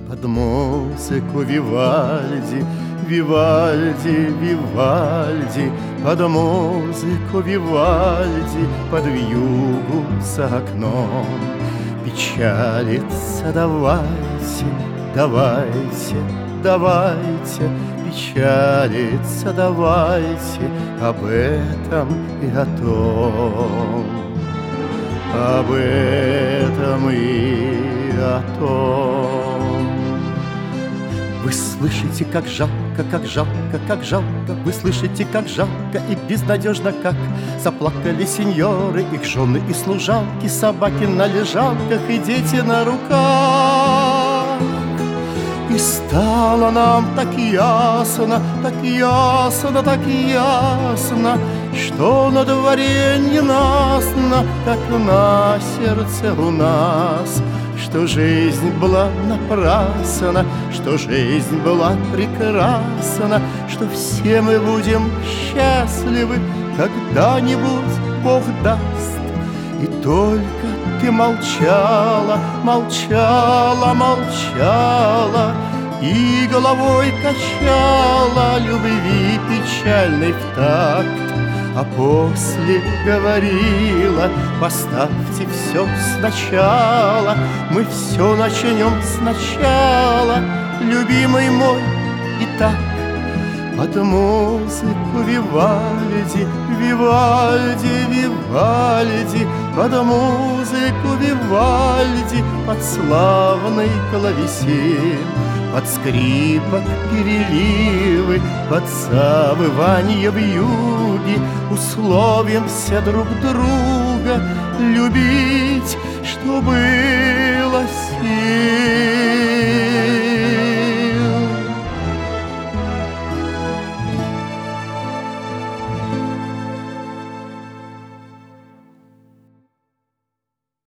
под музыку Вивальди, Вивальди, Вивальди, под музыку Вивальди, под вьюгу за окном. Печалиться давайте, давайте, давайте, печалиться давайте об этом и о том, об этом и о том. Вы слышите, как жалко, как жалко, как жалко. Вы слышите, как жалко и безнадежно, как заплакали сеньоры, их жены и служанки, собаки на лежанках и дети на руках. И стало нам так ясно, так ясно, так ясно, что на дворе ненастно, как на сердце у нас, что жизнь была напрасна, что жизнь была прекрасна, что все мы будем счастливы, когда-нибудь Бог даст. И только ты молчала, молчала, молчала, и головой качала любви печальной в такт. А после говорила: поставьте все сначала, мы все начнем сначала, любимый мой. Итак, под музыку Вивальди, Вивальди, Вивальди, под музыку Вивальди, под славный клавесин, под скрипок переливы, под завывание вьюги, условимся друг друга любить, что было сил.